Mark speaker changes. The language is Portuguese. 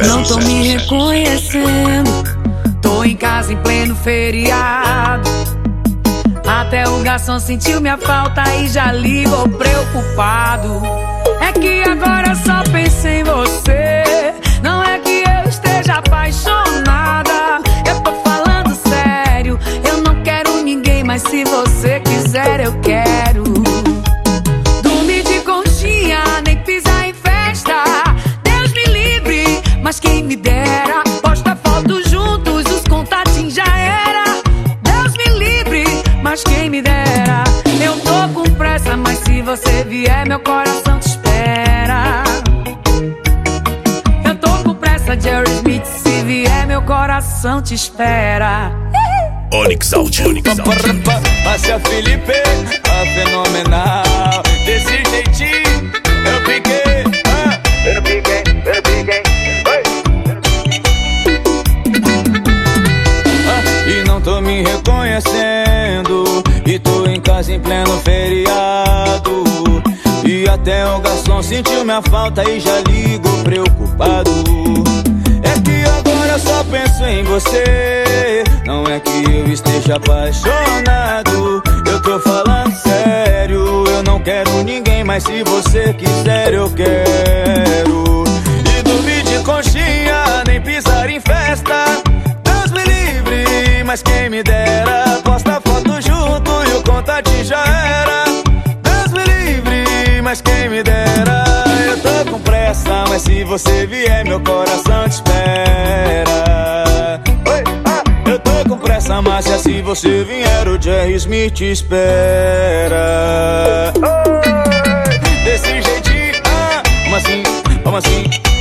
Speaker 1: Não tô me reconhecendo, tô em casa em pleno feriado. Até o garçom sentiu minha falta e já ligou preocupado. É que agora só penso em você, não é que eu esteja apaixonada. Eu tô falando sério, eu não quero ninguém, mas se você quiser eu quero. Dormir de conchinha, nem pisar em festa, Deus me livre, mas quem me dera. Posta foto juntos, os contatinhos já era. Deus me livre, mas quem me dera. Eu tô com pressa, mas se você vier meu coração te espera. Eu tô com pressa, Jerry Smith, se vier meu coração te espera.
Speaker 2: Onyx Audio, Onyx Audio.
Speaker 3: Márcia Felipe, a fenomenal. Desse jeitinho eu piquei, eu piquei. E não tô me reconhecendo, e tô em casa em pleno feriado. E até o garçom sentiu minha falta e já ligou preocupado. É que agora só penso em você, não é que eu esteja apaixonado. Eu tô falando sério, eu não quero ninguém, mas se você quiser eu quero. E dormir de conchinha, nem pisar em festa, Deus me livre, mas quem me dera. Posta foto junto e o contatinho já era. Deus me livre, mas quem me dera. Eu tô com pressa, mas se você vier meu coração te espera. Eu tô com pressa, Márcia, se você vier o Jerry Smith te espera. Desse jeitinho, como assim, como assim?